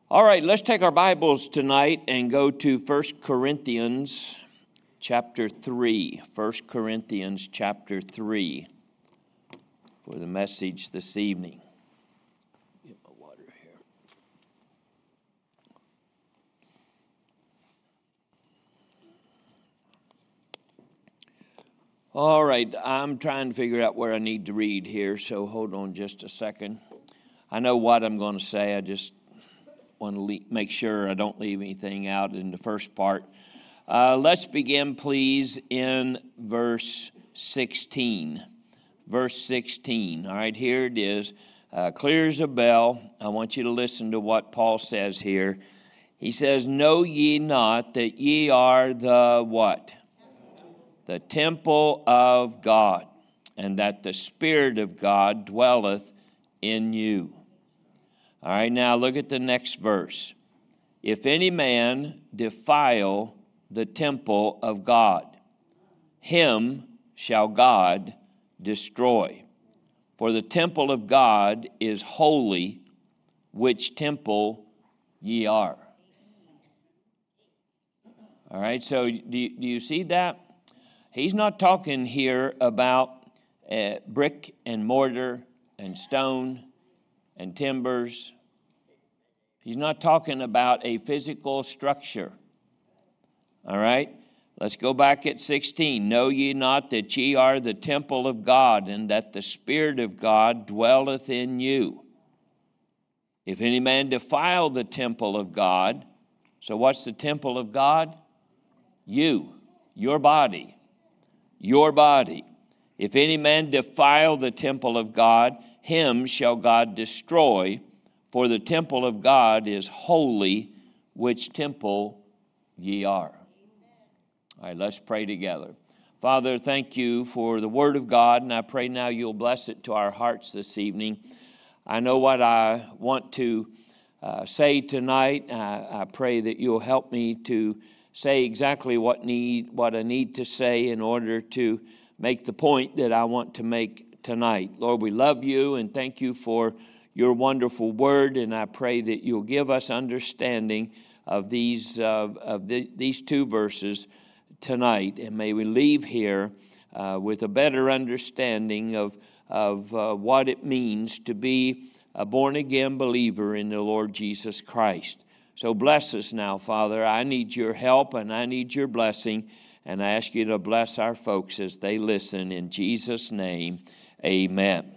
All right, let's take our Bibles tonight and go to 1 Corinthians chapter 3. 1 Corinthians chapter 3 for the message this evening. Get my water here. All right, I'm trying to figure out where I need to read here, so hold on just a second. I know what I'm going to say, I just want to make sure I don't leave anything out in the first part. Let's begin, please, in verse 16. Verse 16. All right, here it is. Clear as a bell. I want you to listen to what Paul says here. He says, "Know ye not that ye are the" what? "The temple of God, and that the Spirit of God dwelleth in you." All right, now look at the next verse. "If any man defile the temple of God, him shall God destroy. For the temple of God is holy, which temple ye are." All right, so do you see that? He's not talking here about brick and mortar and stone and timbers. He's not talking about a physical structure. All right? Let's go back at 16. "Know ye not that ye are the temple of God, and that the Spirit of God dwelleth in you? If any man defile the temple of God," so what's the temple of God? You, your body, your body. "If any man defile the temple of God, him shall God destroy, for the temple of God is holy, which temple ye are." All right, let's pray together. Father, thank you for the word of God, and I pray now you'll bless it to our hearts this evening. I know what I want to say tonight. I pray that you'll help me to say exactly what I need to say in order to make the point that I want to make tonight. Lord, we love you and thank you for your wonderful word, and I pray that you'll give us understanding of these two verses tonight, and may we leave here with a better understanding of what it means to be a born-again believer in the Lord Jesus Christ. So bless us now, Father. I need your help and I need your blessing, and I ask you to bless our folks as they listen. In Jesus' name, amen.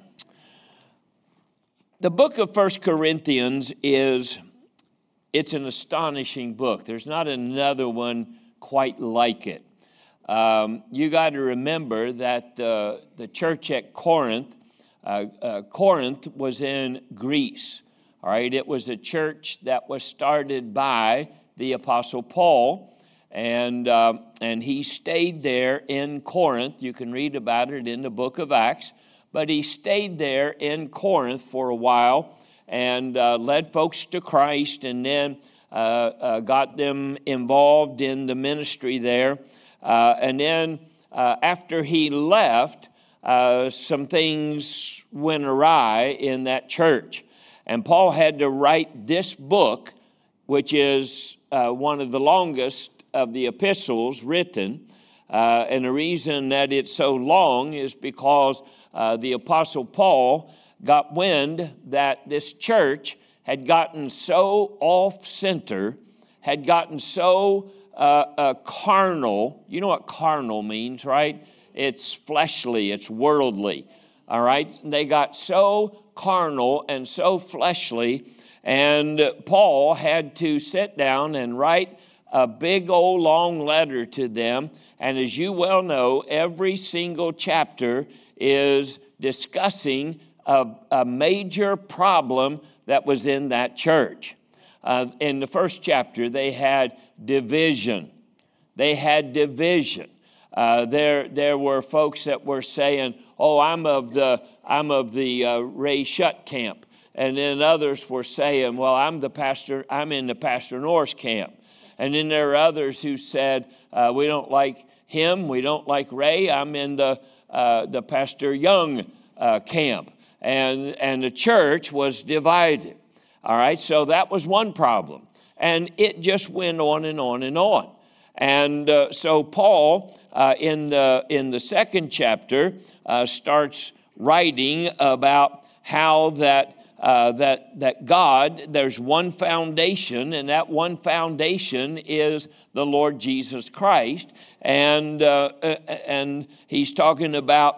The book of 1 Corinthians it's an astonishing book. There's not another one quite like it. You got to remember that the church at Corinth was in Greece. All right, it was a church that was started by the Apostle Paul, and he stayed there in Corinth. You can read about it in the book of Acts. But he stayed there in Corinth for a while and led folks to Christ, and then got them involved in the ministry there. And then after he left, some things went awry in that church. And Paul had to write this book, which is one of the longest of the epistles written. And the reason that it's so long is because the Apostle Paul got wind that this church had gotten so off-center, had gotten so carnal. You know what carnal means, right? It's fleshly, it's worldly, all right? They got so carnal and so fleshly, and Paul had to sit down and write a big old long letter to them. And as you well know, every single chapter is discussing a major problem that was in that church. In the first chapter, they had division. There were folks that were saying, "Oh, I'm of the Ray Shutt camp," and then others were saying, "Well, I'm in the Pastor Norris camp." And then there are others who said, "We don't like him. We don't like Ray. I'm in the Pastor Young camp." And the church was divided. All right, so that was one problem. And it just went on and on and on. And so Paul, in the second chapter, starts writing about how that God, there's one foundation, and that one foundation is the Lord Jesus Christ. And he's talking about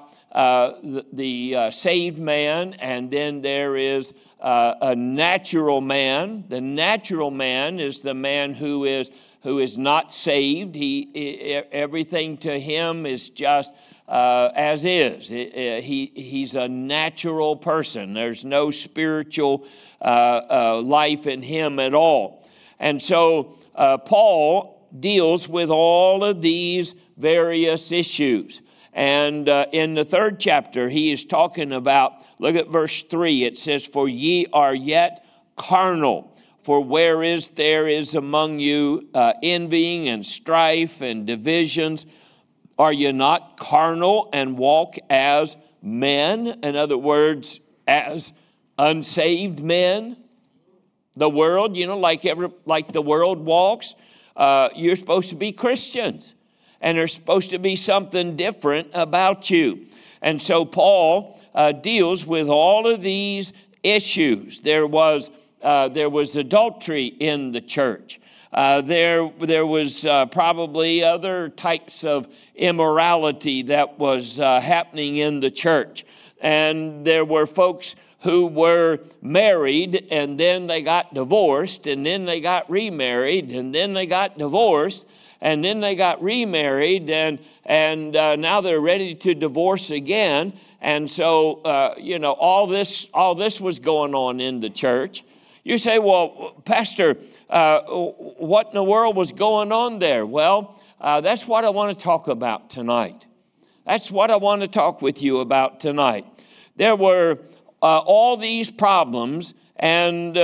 the saved man, and then there is a natural man. The natural man is the man who is not saved. Everything to him is just as is. He's a natural person. There's no spiritual life in him at all. And so Paul deals with all of these various issues. And in the third chapter, he is talking about, look at verse 3. It says, "For ye are yet carnal. For there is among you envying and strife and divisions. Are you not carnal and walk as men?" In other words, as unsaved men. The world, like the world walks, you're supposed to be Christians. And there's supposed to be something different about you. And so Paul deals with all of these issues. There was adultery in the church. There was probably other types of immorality that was happening in the church. And there were folks who were married, and then they got divorced, and then they got remarried, and then they got divorced, and then they got remarried, and now they're ready to divorce again. And so, all this was going on in the church. You say, "Well, Pastor, what in the world was going on there?" Well, that's what I want to talk about tonight. That's what I want to talk with you about tonight. There were all these problems, and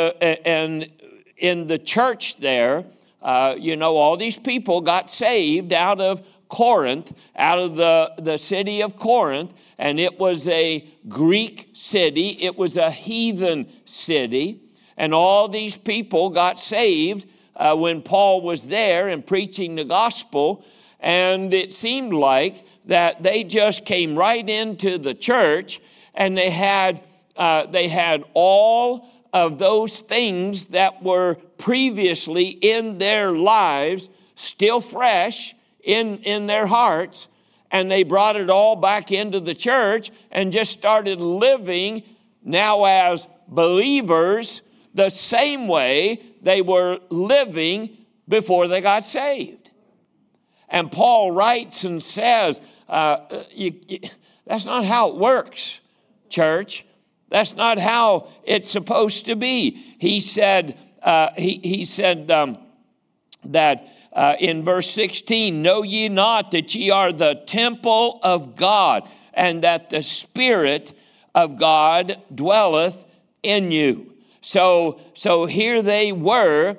in the church there, all these people got saved out of Corinth, out of the city of Corinth, and it was a Greek city. It was a heathen city, and all these people got saved when Paul was there and preaching the gospel, and it seemed like that they just came right into the church, and they had all of those things that were previously in their lives still fresh in their hearts, and they brought it all back into the church and just started living now as believers the same way they were living before they got saved. And Paul writes and says, that's not how it works, church. That's not how it's supposed to be. He said, that in verse 16, "Know ye not that ye are the temple of God, and that the Spirit of God dwelleth in you?" So here they were,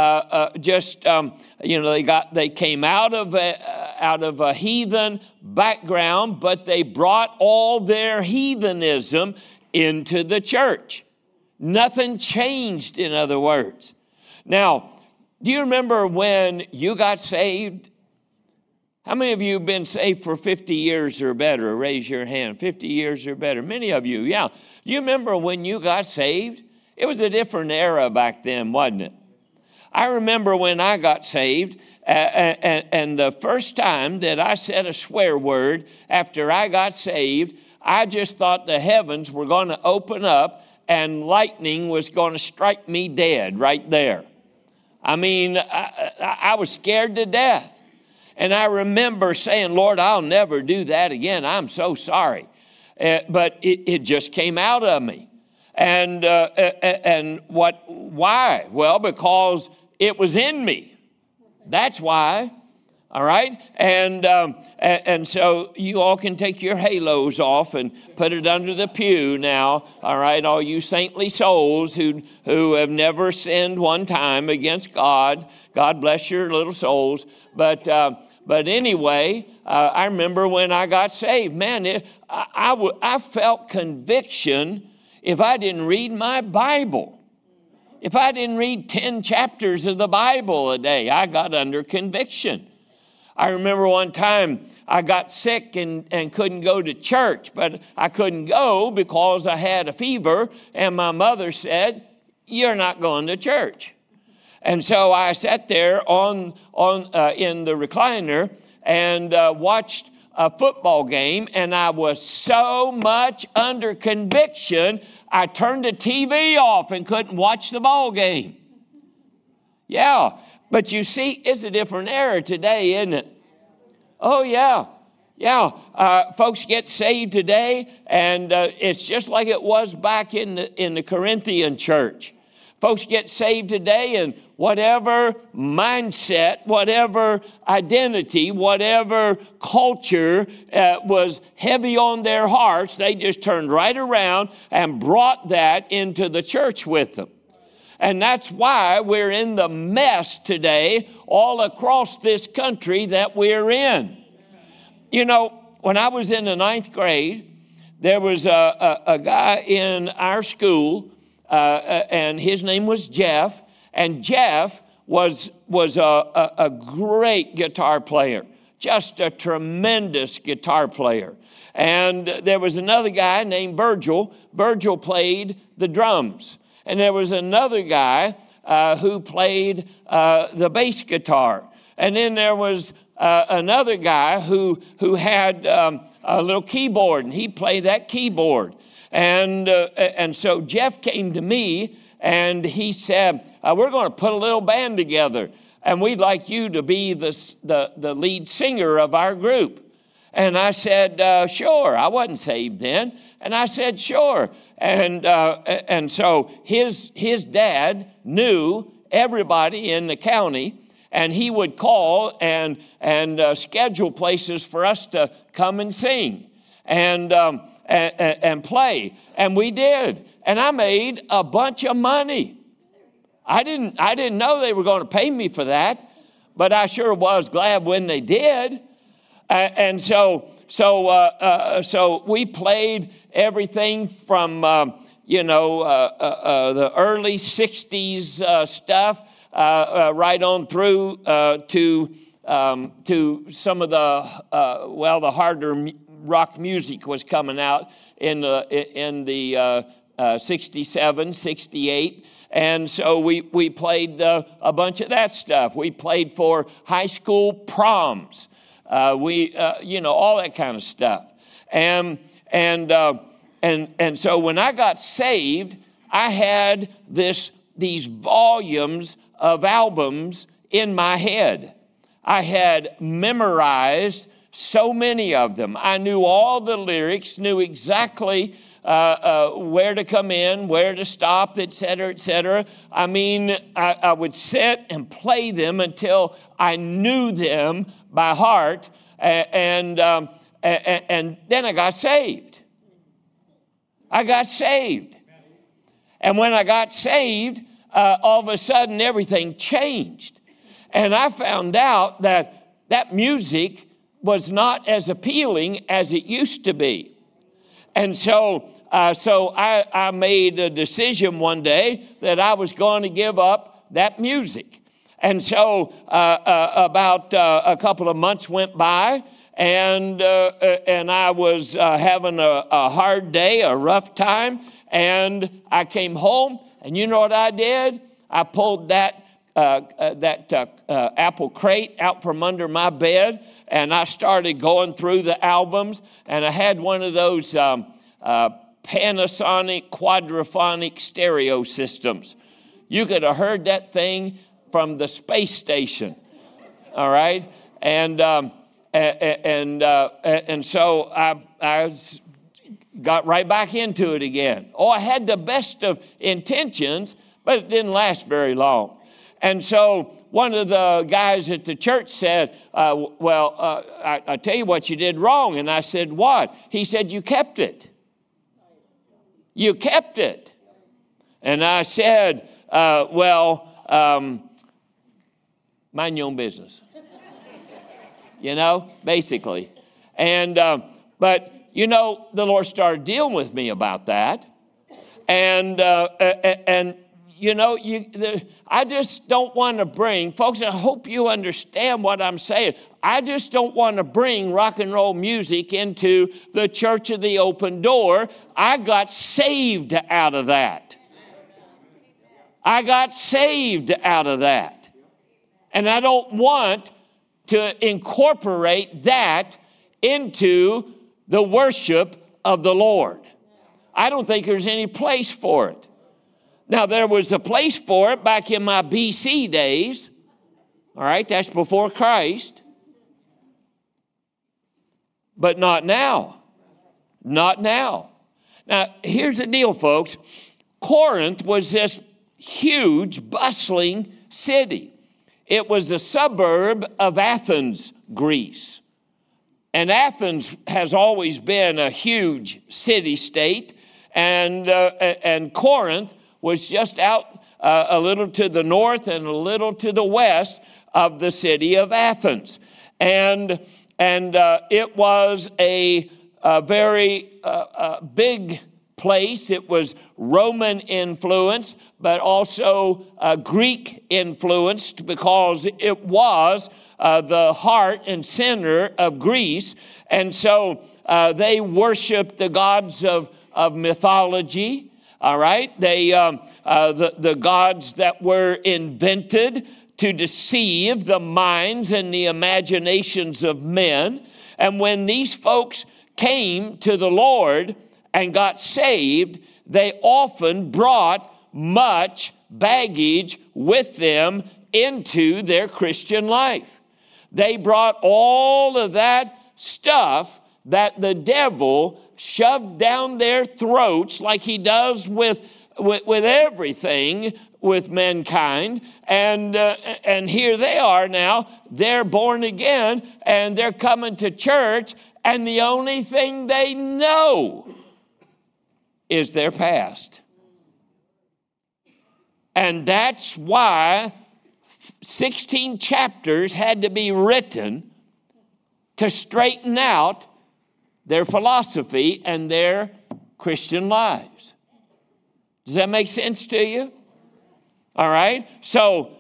they came out of a heathen background, but they brought all their heathenism into the church. Nothing changed, in other words. Now, do you remember when you got saved? How many of you have been saved for 50 years or better? Raise your hand. 50 years or better. Many of you, yeah. Do you remember when you got saved? It was a different era back then, wasn't it? I remember when I got saved, and the first time that I said a swear word after I got saved, I just thought the heavens were going to open up and lightning was going to strike me dead right there. I mean, I was scared to death. And I remember saying, "Lord, I'll never do that again. I'm so sorry." But it just came out of me. And why? Well, because it was in me. That's why. All right? And so you all can take your halos off and put it under the pew now. All right? All you saintly souls who have never sinned one time against God. God bless your little souls. But anyway, I remember when I got saved, man, I felt conviction if I didn't read my Bible. If I didn't read 10 chapters of the Bible a day, I got under conviction. I remember one time I got sick and couldn't go to church, but I couldn't go because I had a fever, and my mother said, "You're not going to church." And so I sat there in the recliner and watched a football game, and I was so much under conviction, I turned the TV off and couldn't watch the ball game. Yeah, but you see, it's a different era today, isn't it? Oh, yeah. Yeah, folks get saved today, and it's just like it was back in the Corinthian church. Folks get saved today, and whatever mindset, whatever identity, whatever culture was heavy on their hearts, they just turned right around and brought that into the church with them. And that's why we're in the mess today all across this country that we're in. You know, when I was in the 9th grade, there was a guy in our school, and his name was Jeff. And Jeff was a great guitar player, just a tremendous guitar player. And there was another guy named Virgil. Virgil played the drums. And there was another guy who played the bass guitar. And then there was another guy who had a little keyboard, and he played that keyboard. And so Jeff came to me, and he said, "We're going to put a little band together, and we'd like you to be the lead singer of our group." And I said, "Sure." I wasn't saved then. And I said, "Sure." And so his dad knew everybody in the county, and he would call and schedule places for us to come and sing and play. And we did. And I made a bunch of money. I didn't know they were going to pay me for that, but I sure was glad when they did. And so we played everything from the early '60s stuff right on through to some of the harder rock music was coming out in the 67, 68. And so we played a bunch of that stuff. We played for high school proms. All that kind of stuff. And so when I got saved, I had these volumes of albums in my head. I had memorized so many of them. I knew all the lyrics, knew exactly where to come in, where to stop, et cetera, et cetera. I mean, I would sit and play them until I knew them by heart, and then I got saved. I got saved. And when I got saved, all of a sudden everything changed. And I found out that music was not as appealing as it used to be. And so I made a decision one day that I was going to give up that music. And so about a couple of months went by, and I was having a hard day, a rough time, and I came home, and you know what I did? I pulled that Apple crate out from under my bed, and I started going through the albums, and I had one of those Panasonic quadraphonic stereo systems. You could have heard that thing from the space station, all right? And so I got right back into it again. Oh, I had the best of intentions, but it didn't last very long. And so one of the guys at the church said, I tell you what you did wrong. And I said, what? He said, you kept it. You kept it. And I said, mind your own business. Basically. And, but, the Lord started dealing with me about that. And I just don't want to bring, folks, I hope you understand what I'm saying. I just don't want to bring rock and roll music into the Church of the Open Door. I got saved out of that. I got saved out of that. And I don't want to incorporate that into the worship of the Lord. I don't think there's any place for it. Now, there was a place for it back in my BC days. All right, that's before Christ. But not now. Not now. Now, here's the deal, folks. Corinth was this huge, bustling city. It was a suburb of Athens, Greece. And Athens has always been a huge city-state, and Corinth was just out a little to the north and a little to the west of the city of Athens. And it was a very big place. It was Roman influenced, but also Greek influenced, because it was the heart and center of Greece. And so they worshiped the gods of mythology. All right, the gods that were invented to deceive the minds and the imaginations of men. And when these folks came to the Lord and got saved, they often brought much baggage with them into their Christian life. They brought all of that stuff that the devil shoved down their throats, like he does with everything with mankind. And here they are now. They're born again, and they're coming to church, and the only thing they know is their past. And that's why 16 chapters had to be written to straighten out their philosophy and their Christian lives. Does that make sense to you? All right. So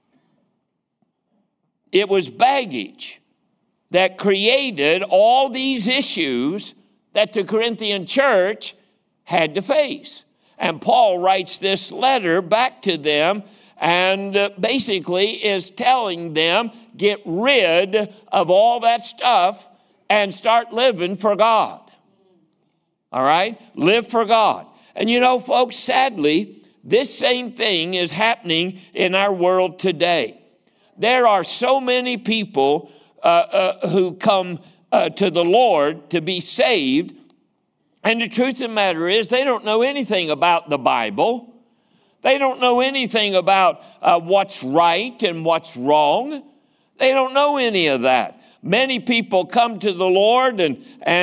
it was baggage that created all these issues that the Corinthian church had to face. And Paul writes this letter back to them and basically is telling them, get rid of all that stuff and start living for God. All right? Live for God. And folks, sadly, this same thing is happening in our world today. There are so many people who come to the Lord to be saved, and the truth of the matter is they don't know anything about the Bible. They don't know anything about what's right and what's wrong. They don't know any of that. Many people come to the Lord and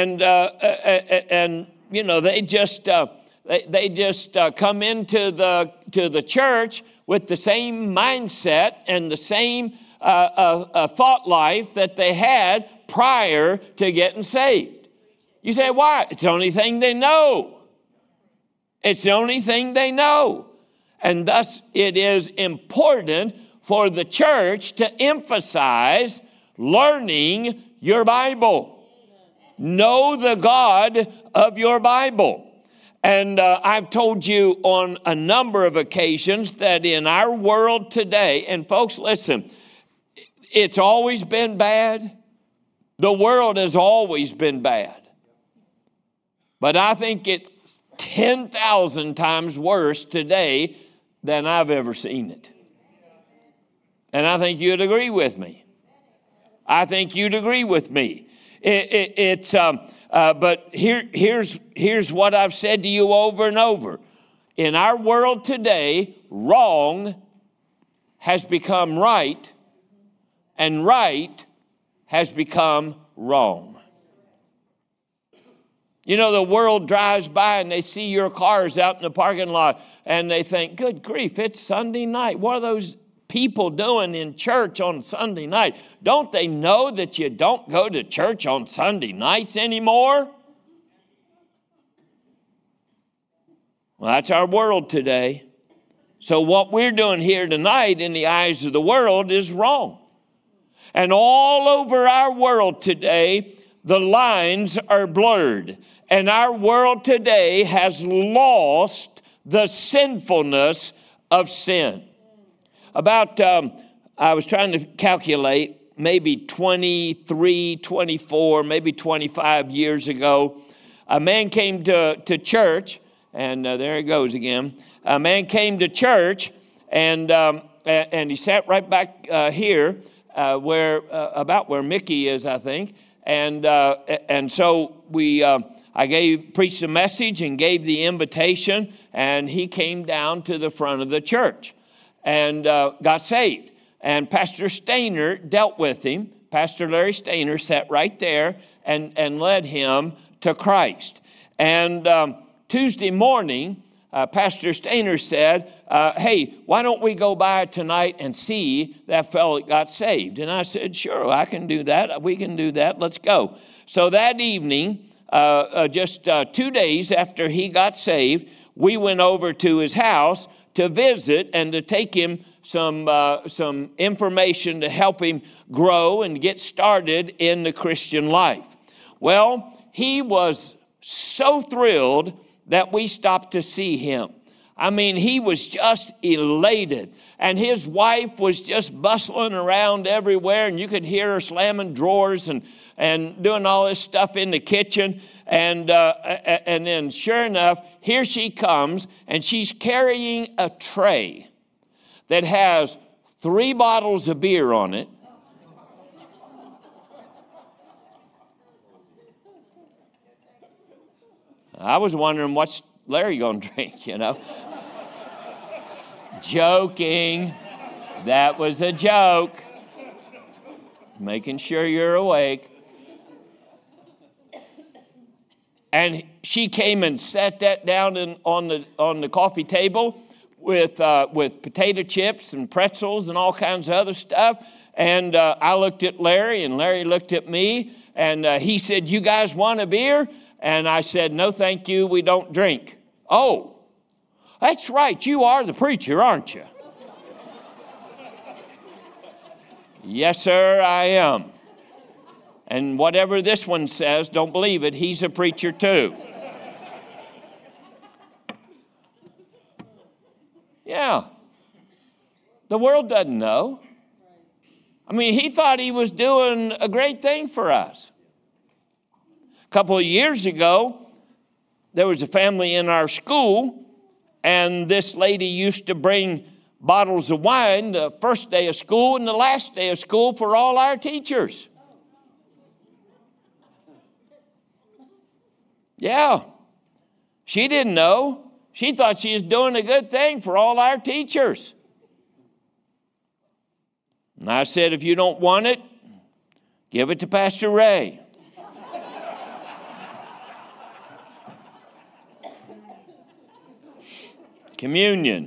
they just come into the church with the same mindset and the same thought life that they had prior to getting saved. You say, why? It's the only thing they know. It's the only thing they know. And thus it is important for the church to emphasize learning your Bible. Know the God of your Bible. And I've told you on a number of occasions that in our world today, and folks, listen, it's always been bad. The world has always been bad. But I think it's 10,000 times worse today than I've ever seen it. And I think you'd agree with me. I think you'd agree with me. But here's what I've said to you over and over. In our world today, wrong has become right, and right has become wrong. The world drives by and they see your cars out in the parking lot and they think, good grief, it's Sunday night. What are those people doing in church on Sunday night? Don't they know that you don't go to church on Sunday nights anymore? Well, that's our world today. So what we're doing here tonight in the eyes of the world is wrong. And all over our world today, the lines are blurred. And our world today has lost the sinfulness of sin. About, I was trying to calculate, maybe 23, 24, maybe 25 years ago, a man came to church, and there he goes again. A man came to church, and he sat right back here, about where Mickey is, I think. And so I preached a message and gave the invitation, and he came down to the front of the church and got saved. And Pastor Stainer dealt with him. Pastor Larry Stainer sat right there and led him to Christ. And Tuesday morning, Pastor Stainer said, hey, why don't we go by tonight and see that fellow that got saved? And I said, sure, I can do that. We can do that. Let's go. So that evening, just 2 days after he got saved, we went over to his house to visit and to take him some information to help him grow and get started in the Christian life. Well, he was so thrilled that we stopped to see him. I mean, he was just elated. And his wife was just bustling around everywhere, and you could hear her slamming drawers and doing all this stuff in the kitchen. And then sure enough, here she comes, and she's carrying a tray that has 3 bottles of beer on it. I was wondering, what's Larry going to drink, you know? Joking. That was a joke. Making sure you're awake. And she came and sat that down on the coffee table with potato chips and pretzels and all kinds of other stuff. And I looked at Larry, and Larry looked at me, and he said, you guys want a beer? And I said, no, thank you, we don't drink. Oh, that's right, you are the preacher, aren't you? Yes, sir, I am. And whatever this one says, don't believe it, he's a preacher too. Yeah. The world doesn't know. I mean, he thought he was doing a great thing for us. A couple of years ago, there was a family in our school, and this lady used to bring bottles of wine the first day of school and the last day of school for all our teachers. Yeah. She didn't know. She thought she was doing a good thing for all our teachers. And I said, if you don't want it, give it to Pastor Ray. Communion.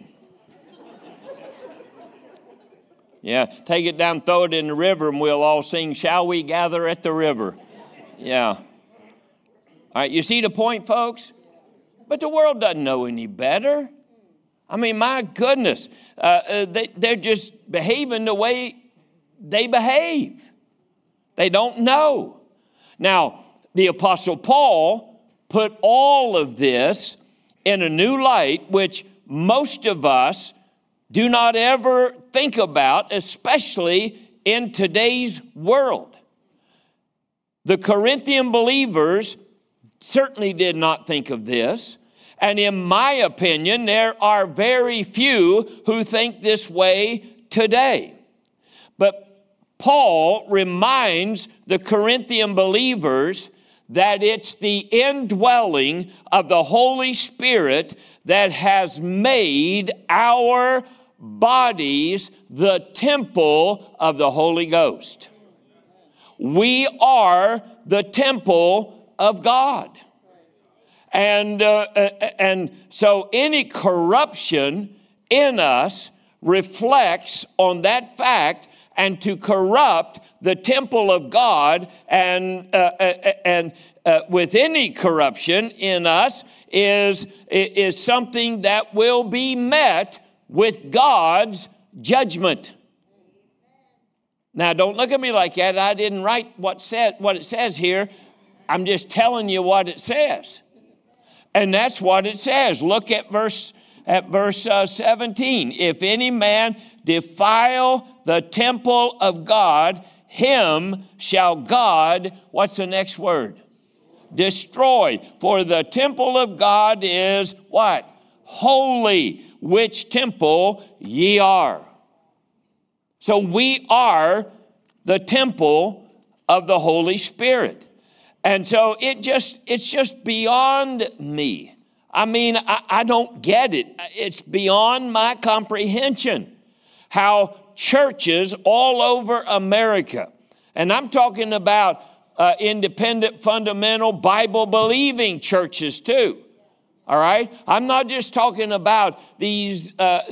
Yeah, take it down, throw it in the river, and we'll all sing, "Shall we gather at the river?" Yeah. All right, you see the point, folks? But the world doesn't know any better. I mean, my goodness, they're just behaving the way they behave. They don't know. Now, the Apostle Paul put all of this in a new light, which most of us do not ever think about, especially in today's world. The Corinthian believers certainly did not think of this. And in my opinion, there are very few who think this way today. But Paul reminds the Corinthian believers that it's the indwelling of the Holy Spirit that has made our bodies the temple of the Holy Ghost. We are the temple of God. And so any corruption in us reflects on that fact, and to corrupt the temple of God and with any corruption in us is something that will be met with God's judgment. Now, don't look at me like that. I didn't write what it says here. I'm just telling you what it says. And that's what it says. Look at verse 17. If any man defile the temple of God, him shall God, what's the next word? Destroy. For the temple of God is what? Holy, which temple ye are. So we are the temple of the Holy Spirit. And so it's just beyond me. I mean, I don't get it. It's beyond my comprehension how churches all over America, and I'm talking about independent, fundamental, Bible-believing churches too. All right? I'm not just talking about these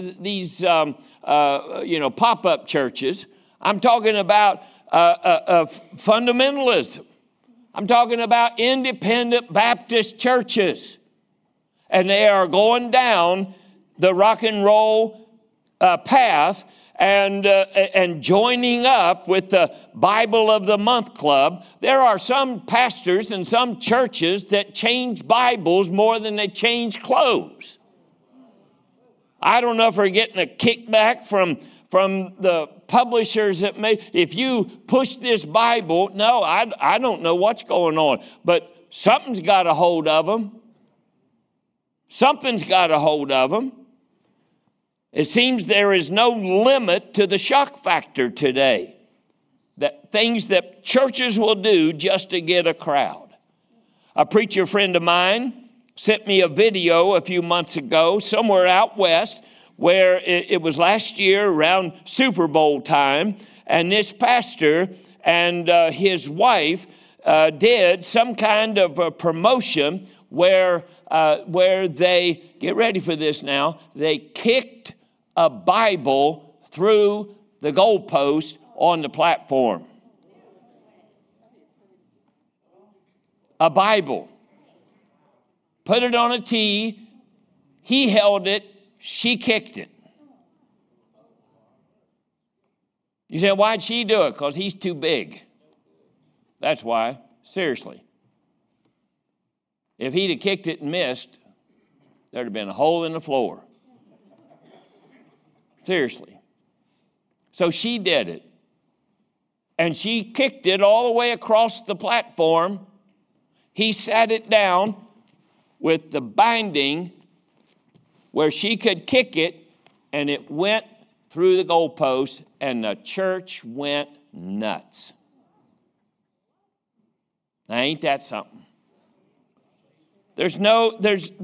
pop-up churches. I'm talking about fundamentalism. I'm talking about independent Baptist churches. And they are going down the rock and roll path and joining up with the Bible of the Month Club. There are some pastors and some churches that change Bibles more than they change clothes. I don't know if we're getting a kickback from the publishers that may, if you push this Bible, no, I don't know what's going on, but something's got a hold of them. Something's got a hold of them. It seems there is no limit to the shock factor today. That things that churches will do just to get a crowd. A preacher friend of mine sent me a video a few months ago, somewhere out west, where it was last year around Super Bowl time, and this pastor and his wife did some kind of a promotion where they, get ready for this now, they kicked a Bible through the goalpost on the platform. A Bible. Put it on a tee. He held it. She kicked it. You say, why'd she do it? Because he's too big. That's why. Seriously. If he'd have kicked it and missed, there'd have been a hole in the floor. Seriously. So she did it. And she kicked it all the way across the platform. He sat it down with the binding where she could kick it, and it went through the goalpost, and the church went nuts. Now, ain't that something? There's no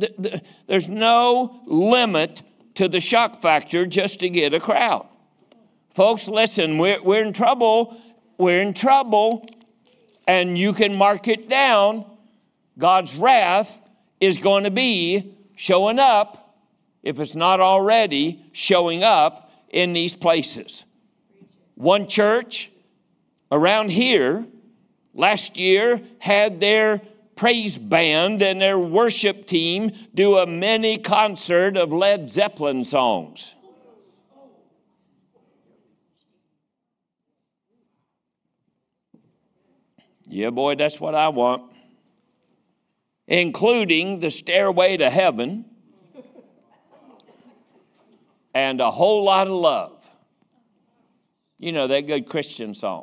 limit to the shock factor just to get a crowd. Folks, listen, we're in trouble. We're in trouble, and you can mark it down. God's wrath is going to be showing up, if it's not already showing up in these places. One church around here last year had their praise band and their worship team do a mini concert of Led Zeppelin songs. Yeah, boy, that's what I want. Including the Stairway to Heaven and a whole lot of love. You know, that good Christian song.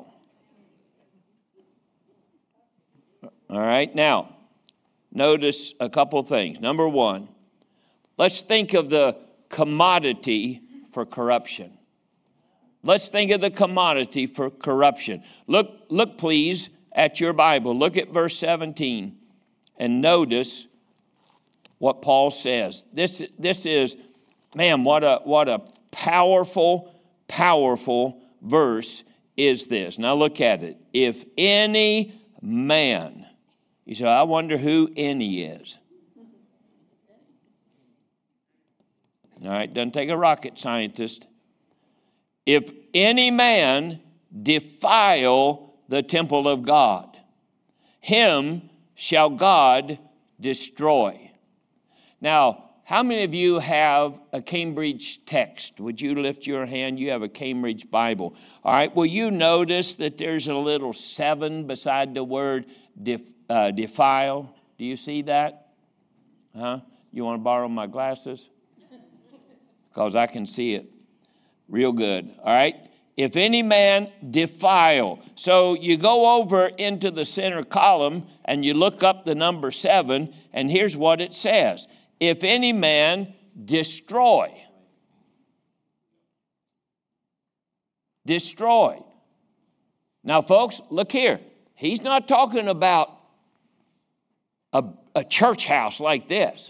All right, now, notice a couple things. Number one, let's think of the commodity for corruption. Let's think of the commodity for corruption. Look, please, at your Bible. Look at verse 17 and notice what Paul says. This is, man, what a powerful, powerful verse is this. Now look at it. If any man, you say, I wonder who any is. All right, doesn't take a rocket scientist. If any man defile the temple of God, him shall God destroy. Now, How many of you have a Cambridge text? Would you lift your hand? You have a Cambridge Bible. All right, will you notice that there's a little 7 beside the word defile? Do you see that? You want to borrow my glasses? Because I can see it real good. All right, if any man defile. So you go over into the center column and you look up the number 7, and here's what it says. If any man destroy. Destroy. Now, folks, look here. He's not talking about a church house like this.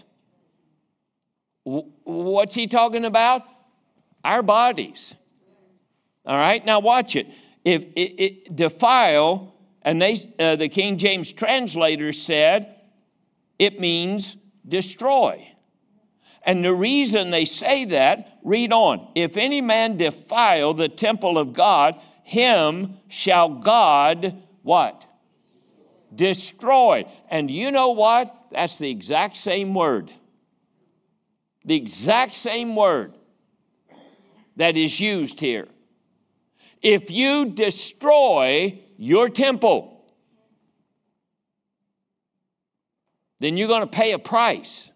What's he talking about? Our bodies. All right, now watch it. If it defile, and the King James translator said, it means destroy. And the reason they say that, read on. If any man defile the temple of God, him shall God, what? Destroy. And you know what? That's the exact same word. The exact same word that is used here. If you destroy your temple, then you're going to pay a price.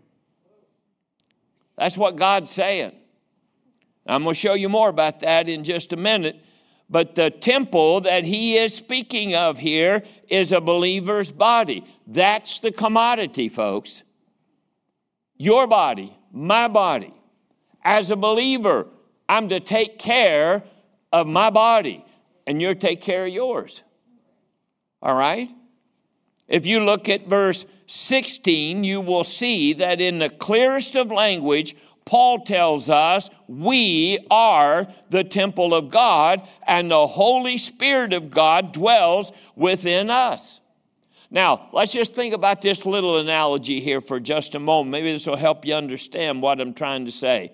That's what God's saying. I'm going to show you more about that in just a minute. But the temple that he is speaking of here is a believer's body. That's the commodity, folks. Your body, my body. As a believer, I'm to take care of my body, and you're to take care of yours. All right? If you look at verse 16, you will see that in the clearest of language, Paul tells us we are the temple of God, and the Holy Spirit of God dwells within us. Now, let's just think about this little analogy here for just a moment. Maybe this will help you understand what I'm trying to say.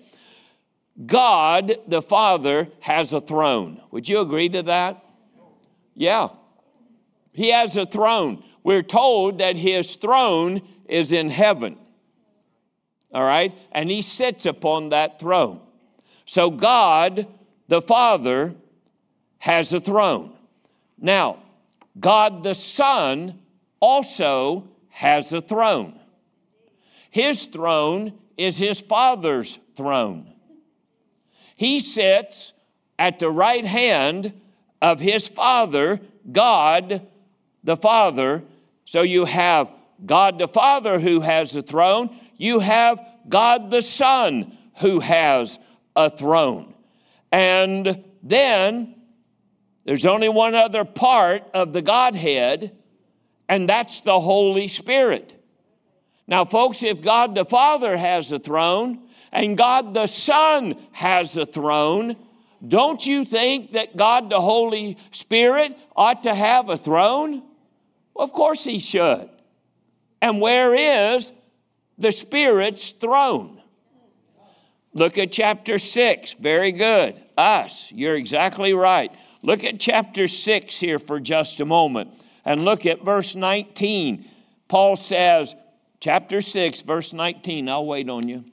God, the Father, has a throne. Would you agree to that? Yeah. He has a throne. We're told that his throne is in heaven. All right? And he sits upon that throne. So God, the Father, has a throne. Now, God, the Son, also has a throne. His throne is his Father's throne. He sits at the right hand of his Father, God the Father. So you have God the Father who has the throne. You have God the Son who has a throne. And then there's only one other part of the Godhead, and that's the Holy Spirit. Now, folks, if God the Father has a throne and God the Son has a throne, don't you think that God the Holy Spirit ought to have a throne? Well, of course he should. And where is the Spirit's throne? Look at chapter 6. Very good. Us. You're exactly right. Look at chapter 6 here for just a moment. And look at verse 19. Paul says, chapter 6, verse 19. I'll wait on you.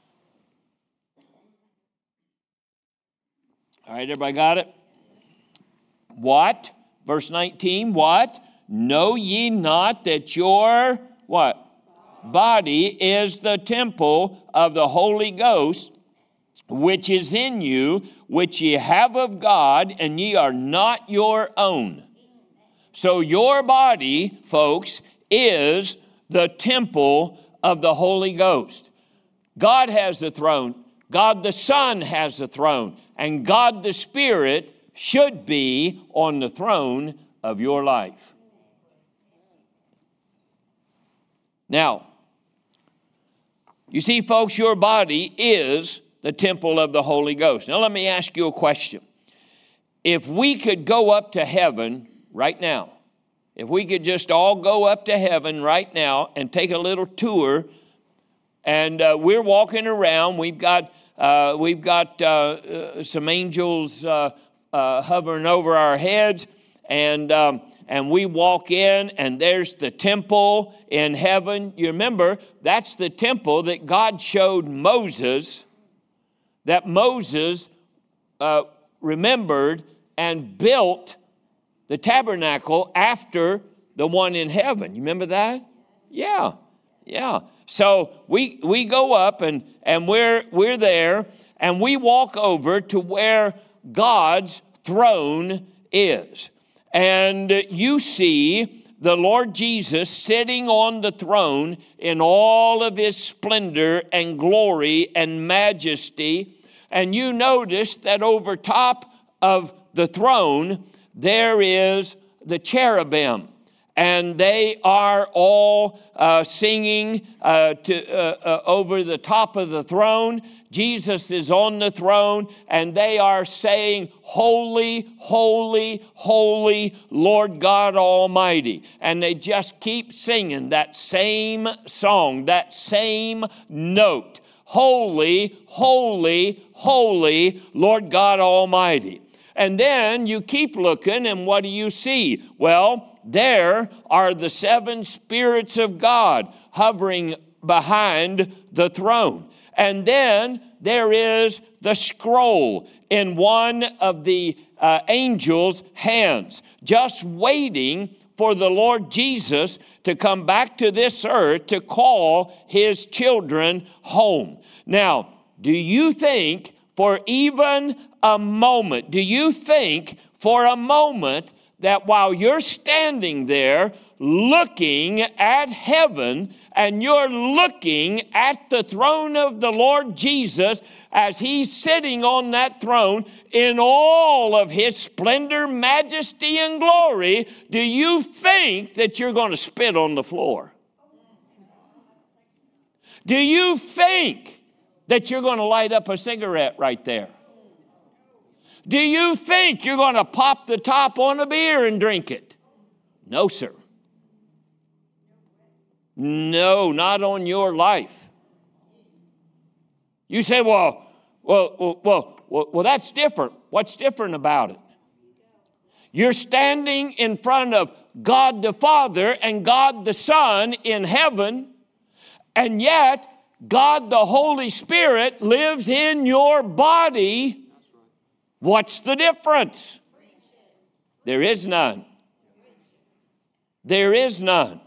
All right, everybody got it? What? Verse 19, what? Know ye not that your, what? Body is the temple of the Holy Ghost, which is in you, which ye have of God, and ye are not your own. So your body, folks, is the temple of the Holy Ghost. God has the throne. God the Son has the throne. And God the Spirit should be on the throne of your life. Now, you see, folks, your body is the temple of the Holy Ghost. Now, let me ask you a question. If we could go up to heaven right now, if we could just all go up to heaven right now and take a little tour, and we're walking around, we've got some angels hovering over our heads, and we walk in, and there's the temple in heaven. You remember, that's the temple that God showed Moses, that Moses remembered and built the tabernacle after the one in heaven. You remember that? Yeah. So we go up, and we're there, and we walk over to where God's throne is. And you see the Lord Jesus sitting on the throne in all of his splendor and glory and majesty. And you notice that over top of the throne, there is the cherubim. And they are all singing over the top of the throne. Jesus is on the throne, and they are saying, "Holy, holy, holy, Lord God Almighty." And they just keep singing that same song, that same note. Holy, holy, holy, Lord God Almighty. And then you keep looking, and what do you see? Well, there are the seven spirits of God hovering behind the throne. And then there is the scroll in one of the angels' hands, just waiting for the Lord Jesus to come back to this earth to call his children home. Now, do you think for even a moment, that while you're standing there looking at heaven, and you're looking at the throne of the Lord Jesus as he's sitting on that throne in all of his splendor, majesty, and glory, do you think that you're going to spit on the floor? Do you think that you're going to light up a cigarette right there? Do you think you're going to pop the top on a beer and drink it? No, sir. No, not on your life. You say, well, that's different. What's different about it? You're standing in front of God the Father and God the Son in heaven, and yet God the Holy Spirit lives in your body. What's the difference? There is none. There is none.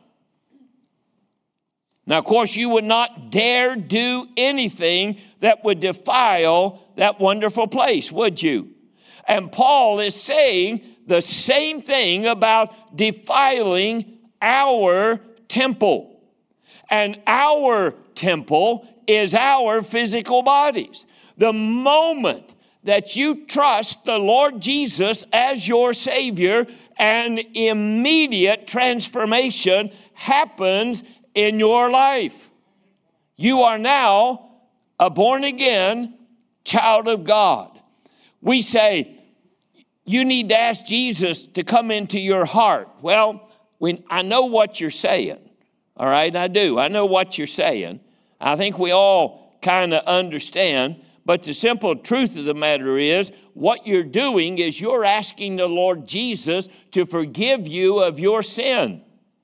Now, of course, you would not dare do anything that would defile that wonderful place, would you? And Paul is saying the same thing about defiling our temple. And our temple is our physical bodies. The moment that you trust the Lord Jesus as your Savior, an immediate transformation happens in your life. You are now a born-again child of God. We say, you need to ask Jesus to come into your heart. Well, I know what you're saying. All right, I do. I know what you're saying. I think we all kind of understand. But the simple truth of the matter is, what you're doing is you're asking the Lord Jesus to forgive you of your sin.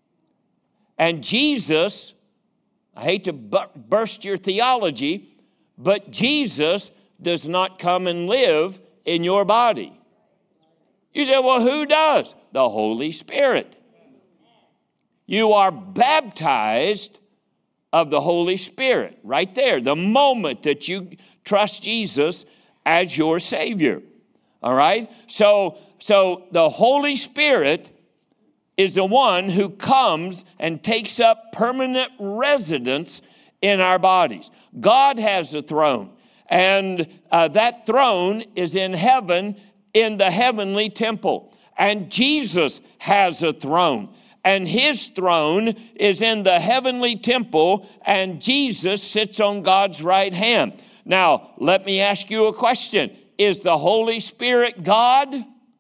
And Jesus, I hate to burst your theology, but Jesus does not come and live in your body. You say, well, who does? The Holy Spirit. You are baptized of the Holy Spirit right there, the moment that you trust Jesus as your Savior. All right? So the Holy Spirit is the one who comes and takes up permanent residence in our bodies. God has a throne, and that throne is in heaven in the heavenly temple. And Jesus has a throne, and his throne is in the heavenly temple, and Jesus sits on God's right hand. Now, let me ask you a question. Is the Holy Spirit God?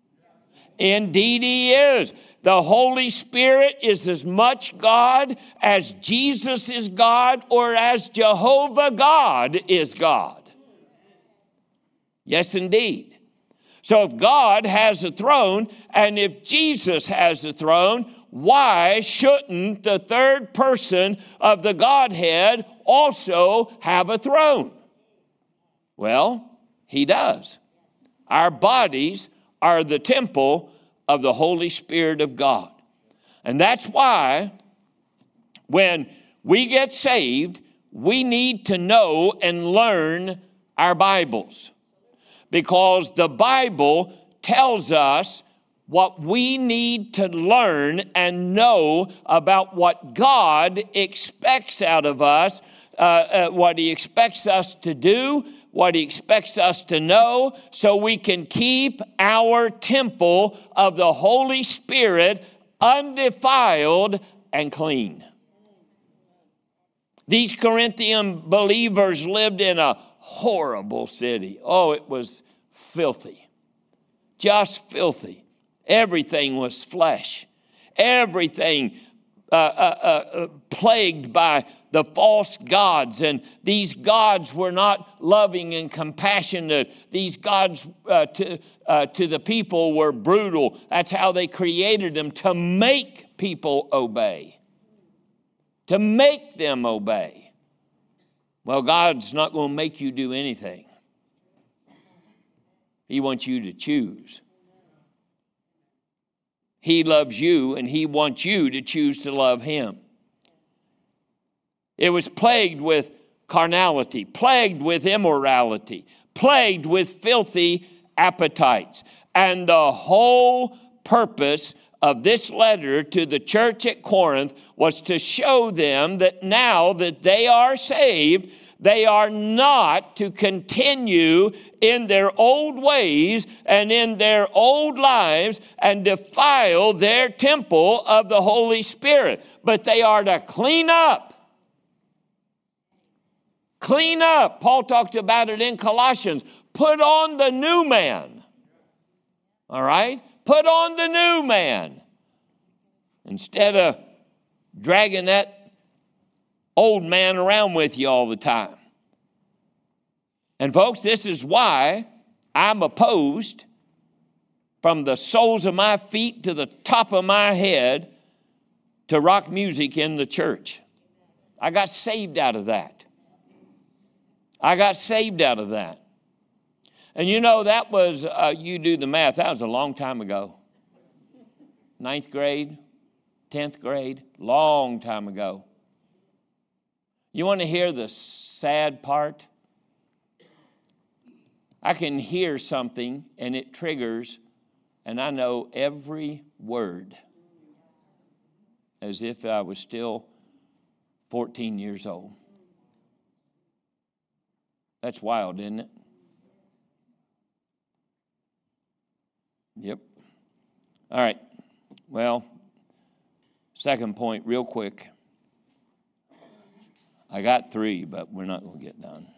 Indeed he is. The Holy Spirit is as much God as Jesus is God or as Jehovah God is God. Yes, indeed. So if God has a throne, and if Jesus has a throne, why shouldn't the third person of the Godhead also have a throne? Well, he does. Our bodies are the temple of the Holy Spirit of God. And that's why when we get saved, we need to know and learn our Bibles. Because the Bible tells us what we need to learn and know about what God expects out of us, what He expects us to do, what He expects us to know, so we can keep our temple of the Holy Spirit undefiled and clean. These Corinthian believers lived in a horrible city. Oh, it was filthy, just filthy. Everything was flesh. Everything plagued by the false gods. And these gods were not loving and compassionate. These gods to the people were brutal. That's how they created them, to make people obey. To make them obey. Well, God's not going to make you do anything. He wants you to choose. He loves you, and He wants you to choose to love Him. It was plagued with carnality, plagued with immorality, plagued with filthy appetites. And the whole purpose of this letter to the church at Corinth was to show them that now that they are saved, they are not to continue in their old ways and in their old lives and defile their temple of the Holy Spirit, but they are to clean up. Clean up. Paul talked about it in Colossians. Put on the new man. All right? Put on the new man. Instead of dragging that old man around with you all the time. And folks, this is why I'm opposed from the soles of my feet to the top of my head to rock music in the church. I got saved out of that. I got saved out of that. And you know, that was, you do the math, that was a long time ago. 9th grade, 10th grade, long time ago. You want to hear the sad part? I can hear something and it triggers, and I know every word as if I was still 14 years old. That's wild, isn't it? Yep. All right. Well, second point, real quick. I got 3, but we're not going to get done.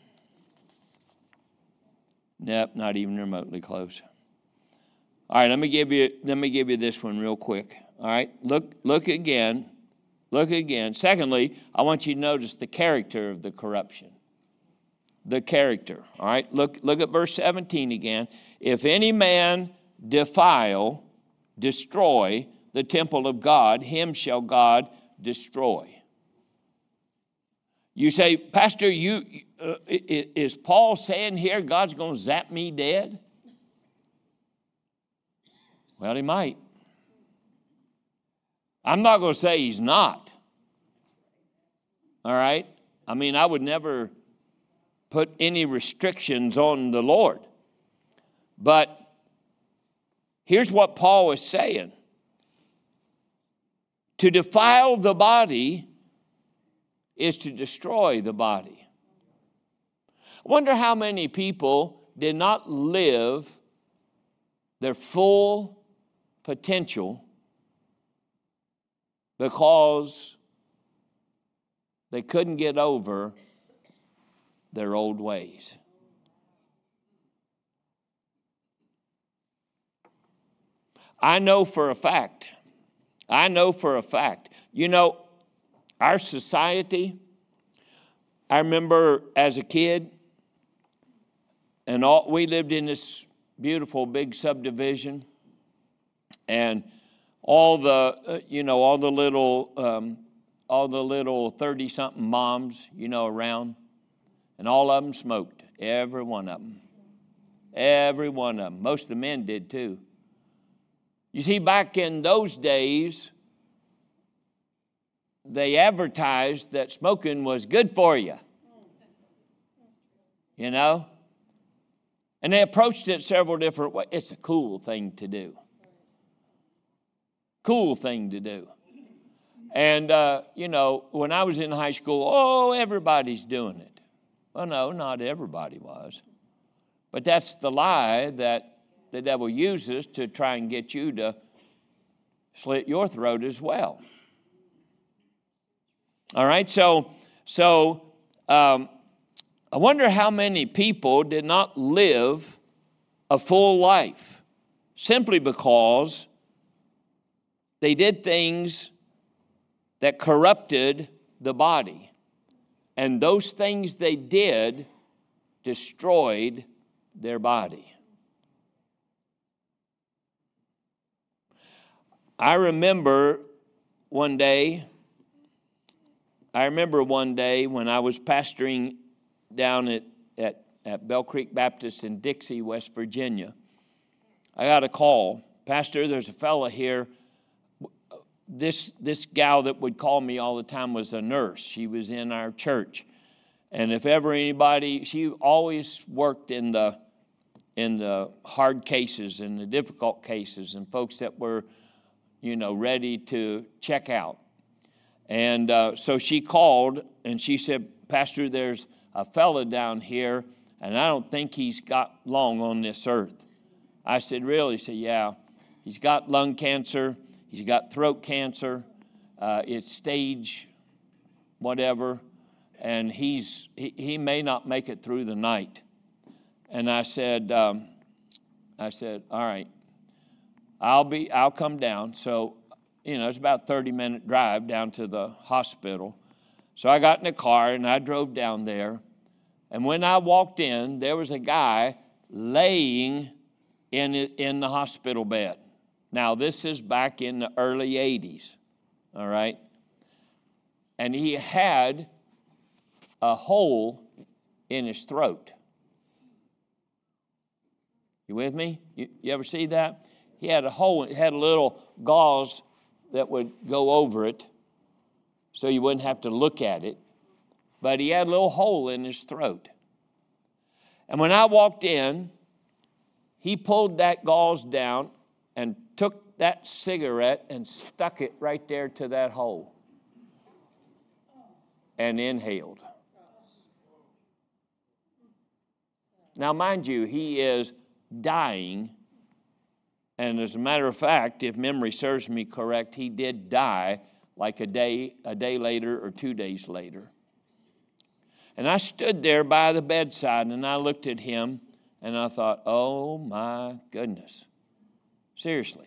Nope, not even remotely close. All right, let me give you this one real quick. All right, look again. Look again. Secondly, I want you to notice the character of the corruption. The character. All right, look at verse 17 again. If any man defile, destroy the temple of God, him shall God destroy. You say, Pastor, is Paul saying here God's going to zap me dead? Well, he might. I'm not going to say he's not. All right? I mean, I would never put any restrictions on the Lord. But here's what Paul is saying. To defile the body is to destroy the body. I wonder how many people did not live their full potential because they couldn't get over their old ways. I know for a fact, you know, our society, I remember as a kid, and we lived in this beautiful big subdivision, and all the all the little 30-something moms around, and all of them smoked, every one of them. Every one of them. Most of the men did too. You see, back in those days, they advertised that smoking was good for you. And they approached it several different ways. It's a cool thing to do. Cool thing to do. And, when I was in high school, everybody's doing it. Well, no, not everybody was. But that's the lie that the devil uses to try and get you to slit your throat as well. All right, so I wonder how many people did not live a full life simply because they did things that corrupted the body. And those things they did destroyed their body. I remember one day when I was pastoring down at Bell Creek Baptist in Dixie, West Virginia. I got a call. Pastor, there's a fella here. This gal that would call me all the time was a nurse. She was in our church. And if ever anybody, she always worked in the hard cases and the difficult cases and folks that were, ready to check out. And so she called and she said, Pastor, there's a fella down here, and I don't think he's got long on this earth. I said, really? He said, yeah. He's got lung cancer. He's got throat cancer. It's stage whatever. And he may not make it through the night. And I said, all right, I'll come down. So, it's about a 30-minute drive down to the hospital. So I got in the car and I drove down there. And when I walked in, there was a guy laying in the hospital bed. Now, this is back in the early 80s, all right? And he had a hole in his throat. You with me? You ever see that? He had a hole, it had a little gauze that would go over it so you wouldn't have to look at it. But he had a little hole in his throat. And when I walked in, he pulled that gauze down and took that cigarette and stuck it right there to that hole and inhaled. Now, mind you, he is dying. And as a matter of fact, if memory serves me correct, he did die like a day later or 2 days later. And I stood there by the bedside and I looked at him and I thought, oh my goodness, seriously.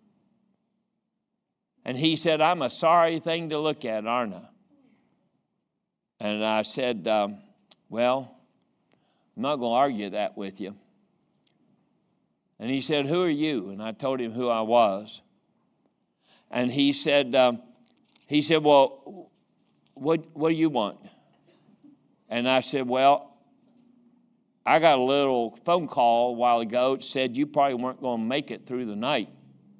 And he said, I'm a sorry thing to look at, aren't I? And I said, well, I'm not going to argue that with you. And he said, who are you? And I told him who I was. And he said, well, what do you want? And I said, well, I got a little phone call a while ago that said you probably weren't going to make it through the night.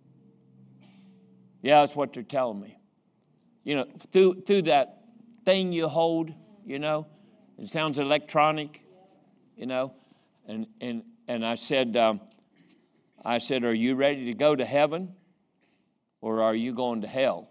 Yeah, that's what they're telling me. Through that thing you hold, it sounds electronic, and I said, are you ready to go to heaven or are you going to hell?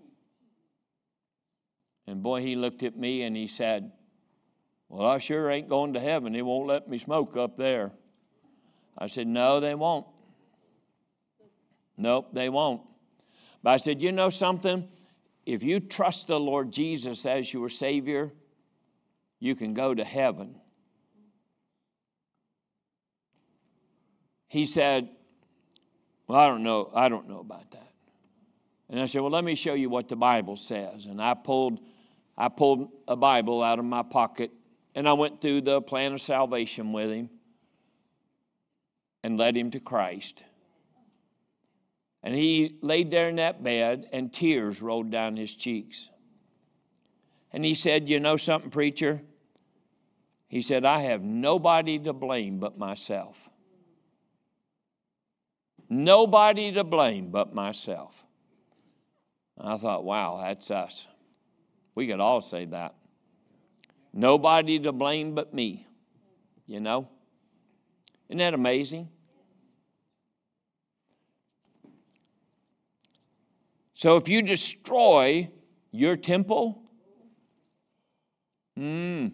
And boy, he looked at me and he said, well, I sure ain't going to heaven. They won't let me smoke up there. I said, no, they won't. Nope, they won't. But I said, you know something? If you trust the Lord Jesus as your Savior, you can go to heaven. He said, well, I don't know about that. And I said, well, let me show you what the Bible says. And I pulled a Bible out of my pocket, and I went through the plan of salvation with him. and led him to Christ. And he laid there in that bed, and tears rolled down his cheeks. And he said, you know something, preacher? He said, I have nobody to blame but myself. Nobody to blame but myself. I thought, wow, that's us. We could all say that. Nobody to blame but me, you know? Isn't that amazing? So if you destroy your temple, better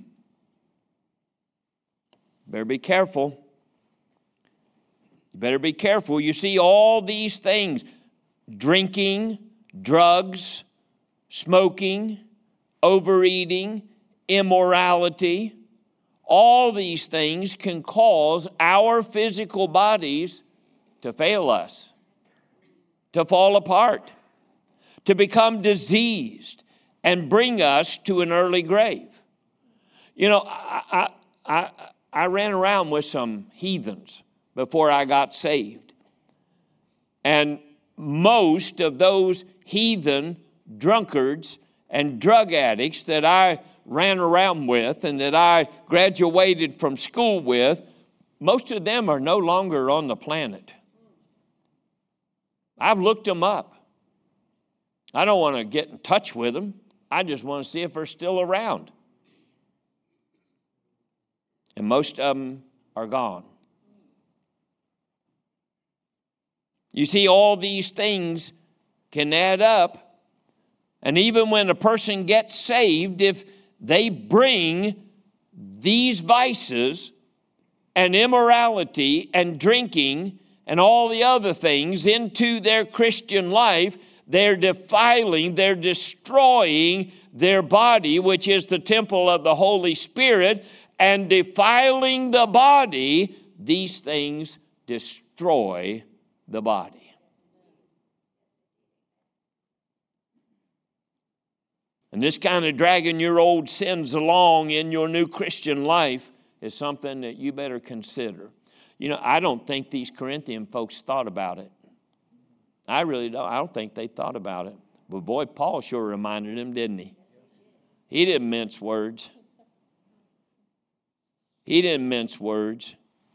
be careful. You better be careful. You see all these things, drinking, drugs, smoking, overeating, immorality, all these things can cause our physical bodies to fail us, to fall apart, to become diseased, and bring us to an early grave. You know, I ran around with some heathens before I got saved. And most of those heathen drunkards and drug addicts that I ran around with and that I graduated from school with, most of them are no longer on the planet. I've looked them up. I don't want to get in touch with them. I just want to see if they're still around. And most of them are gone. You see, all these things can add up. And even when a person gets saved, if they bring these vices and immorality and drinking and all the other things into their Christian life, they're defiling, they're destroying their body, which is the temple of the Holy Spirit, and defiling the body, these things destroy the body. And this kind of dragging your old sins along in your new Christian life is something that you better consider. You know, I don't think these Corinthian folks thought about it. I really don't. I don't think they thought about it. But boy, Paul sure reminded them, didn't he? He didn't mince words. He didn't mince words.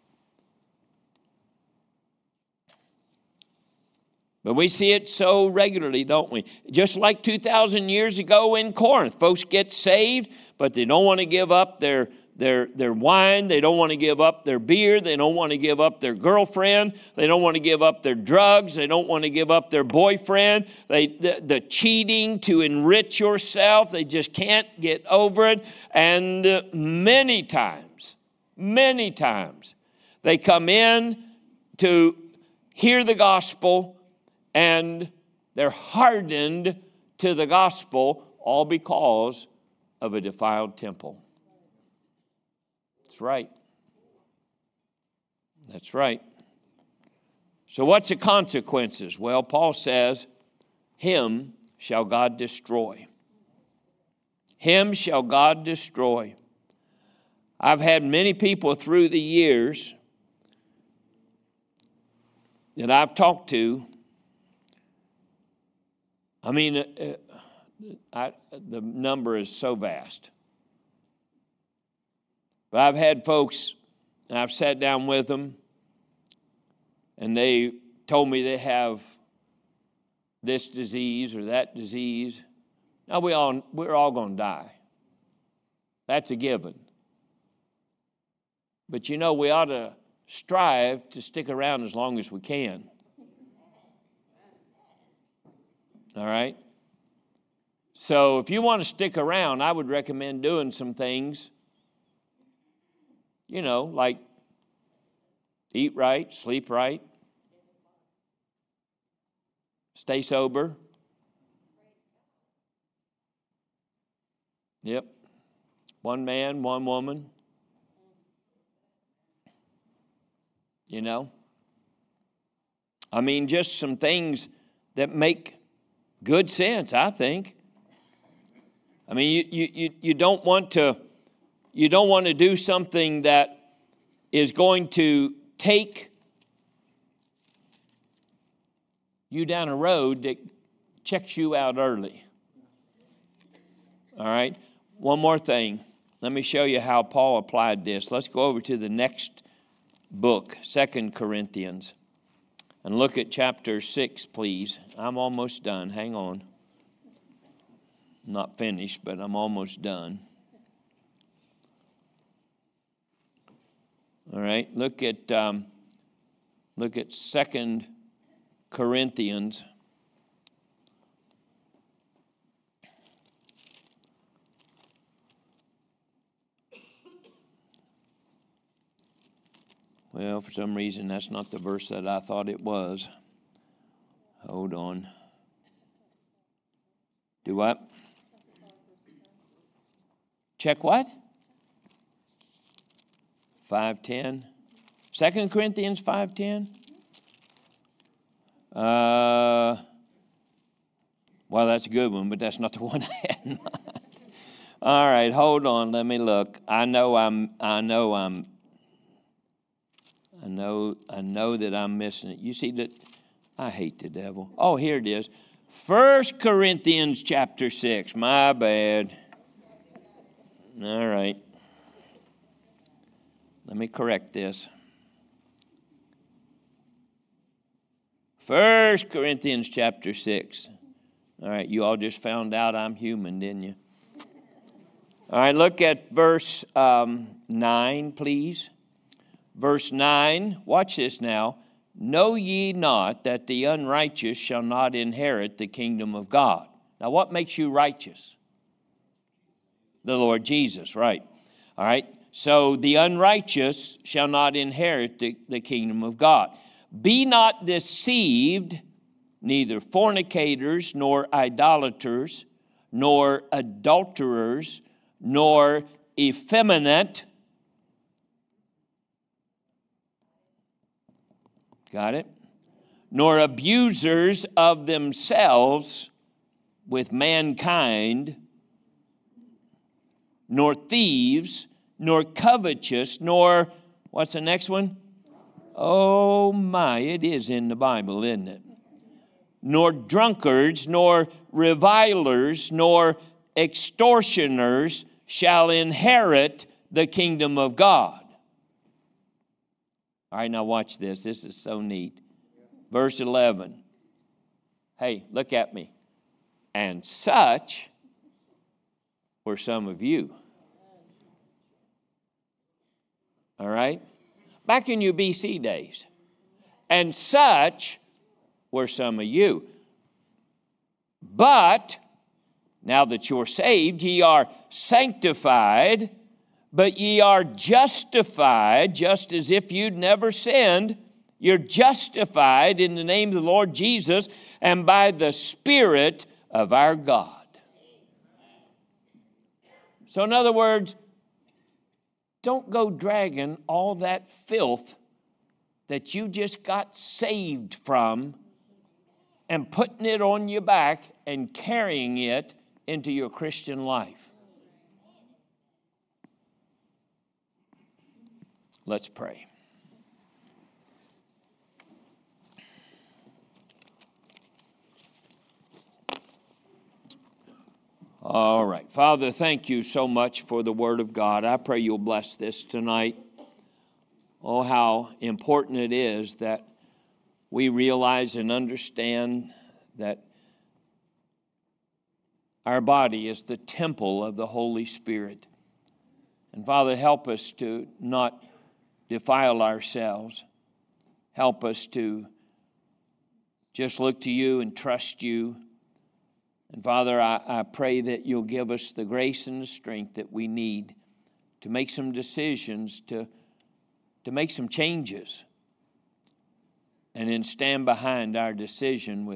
But we see it so regularly, don't we? Just like 2,000 years ago in Corinth, folks get saved, but they don't want to give up their wine. They don't want to give up their beer. They don't want to give up their girlfriend. They don't want to give up their drugs. They don't want to give up their boyfriend. The cheating to enrich yourself, they just can't get over it. And many times, they come in to hear the gospel, and they're hardened to the gospel, all because of a defiled temple. That's right. That's right. So what's the consequences? Well, Paul says, him shall God destroy. Him shall God destroy. I've had many people through the years that I've talked to. I mean, the number is so vast. But I've had folks, and I've sat down with them, and they told me they have this disease or that disease. Now, we're all going to die. That's a given. But you know, we ought to strive to stick around as long as we can. All right? So if you want to stick around, I would recommend doing some things, you know, like eat right, sleep right, stay sober. Yep. One man, one woman. You know? I mean, just some things that make good sense, I think. I mean, you don't want to do something that is going to take you down a road that checks you out early. All right? One more thing. Let me show you how Paul applied this. Let's go over to the next book, 2 Corinthians, and look at chapter 6, please. I'm almost done. Hang on. I'm not finished, but I'm almost done. All right, look at 2 Corinthians. Well, for some reason, that's not the verse that I thought it was. Hold on. Do what? Check what? 5:10. 2 Corinthians 5:10? Well, that's a good one, but that's not the one I had in mind. All right, hold on. Let me look. I know that I'm missing it. You see that? I hate the devil. Oh, here it is. 1 Corinthians chapter 6. My bad. All right. Let me correct this. 1 Corinthians chapter 6. All right, you all just found out I'm human, didn't you? All right, look at verse 9, please. Verse 9, watch this now. Know ye not that the unrighteous shall not inherit the kingdom of God? Now, what makes you righteous? The Lord Jesus, right. All right, so the unrighteous shall not inherit the kingdom of God. Be not deceived, neither fornicators, nor idolaters, nor adulterers, nor effeminate. Got it? Nor abusers of themselves with mankind, nor thieves, nor covetous, nor, what's the next one? Oh my, it is in the Bible, isn't it? Nor drunkards, nor revilers, nor extortioners shall inherit the kingdom of God. All right, now watch this. This is so neat. Verse 11. Hey, look at me. And such were some of you. All right? Back in your BC days. And such were some of you. But now that you're saved, ye are sanctified, but ye are justified, just as if you'd never sinned. You're justified in the name of the Lord Jesus and by the Spirit of our God. So in other words, don't go dragging all that filth that you just got saved from and putting it on your back and carrying it into your Christian life. Let's pray. All right. Father, thank you so much for the Word of God. I pray you'll bless this tonight. Oh, how important it is that we realize and understand that our body is the temple of the Holy Spirit. And Father, help us to not defile ourselves. Help us to just look to you and trust you. And Father, I pray that you'll give us the grace and the strength that we need to make some decisions, to make some changes, and then stand behind our decision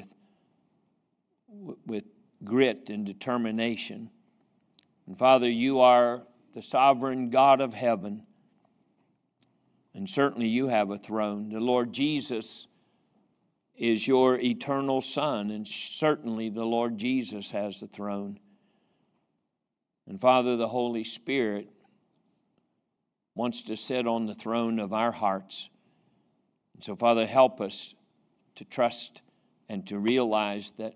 with grit and determination. And Father, you are the sovereign God of heaven, and certainly you have a throne. The Lord Jesus is your eternal Son, and certainly the Lord Jesus has the throne. And Father, the Holy Spirit wants to sit on the throne of our hearts. And so, Father, help us to trust and to realize that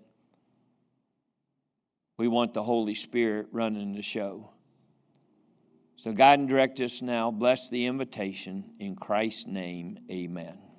we want the Holy Spirit running the show. So guide and direct us now. Bless the invitation. In Christ's name, amen.